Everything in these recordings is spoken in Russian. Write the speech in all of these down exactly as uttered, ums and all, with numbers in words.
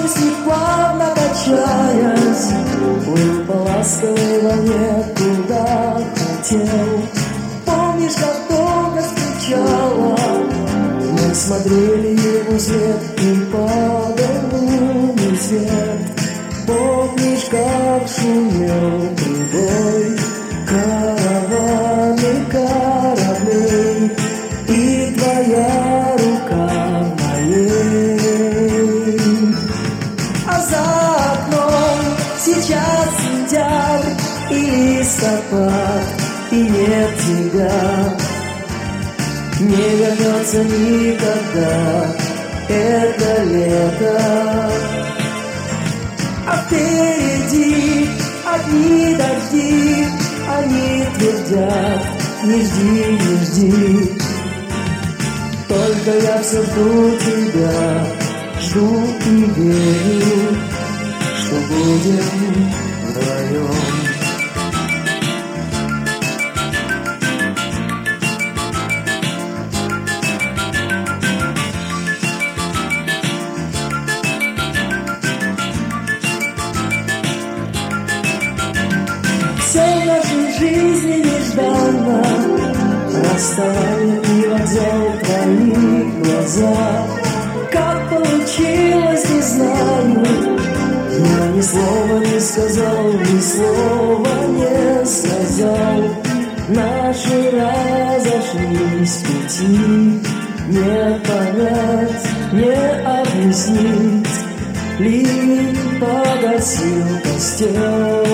мысли плавно качаясь, плыл по ласковой волне, куда хотел. Помнишь, как долго скучала, мы смотрели ему вслед и падал лунный свет. Помнишь, как шумел прибой, караваны, корабли, и твоя рука в моей. А за окном сейчас сентябрь и листопад, и нет тебя. Не вернется никогда это лето. А впереди одни дожди, они твердят: не жди, не жди. Только я все жду тебя, жду и верю, что будем вдвоем. Все в нашей жизни нежданно, расставание и вокзал, твои глаза. Как получилось, не знаю, я ни слова не сказал, ни слова не сказал. Наши разошлись пути, не понять, не объяснить. Ливень погасил костер,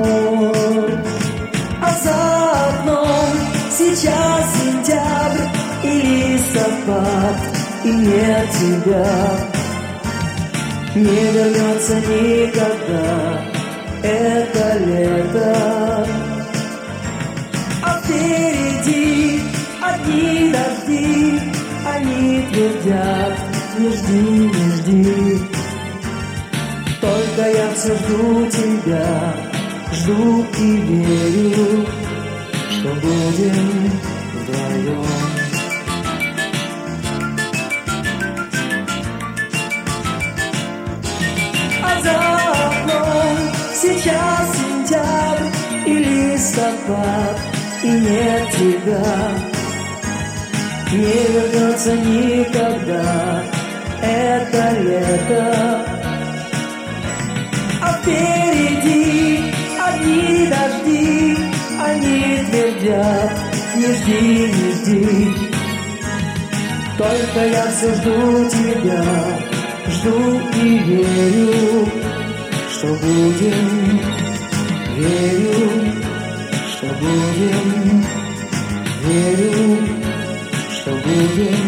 а за окном сейчас сентябрь и листопад, и нет тебя. Не вернется никогда это лето. А впереди одни дожди, они твердят: не жди, не жди. Только я все жду тебя, жду и верю, что будем вдвоем. А за окном сейчас сентябрь и листопад, и нет тебя. Не вернется никогда это лето. А впереди одни дожди, они твердят: не жди, не жди. Только я все жду тебя, жду и верю, что будем, верю, что будем, верю, что будем.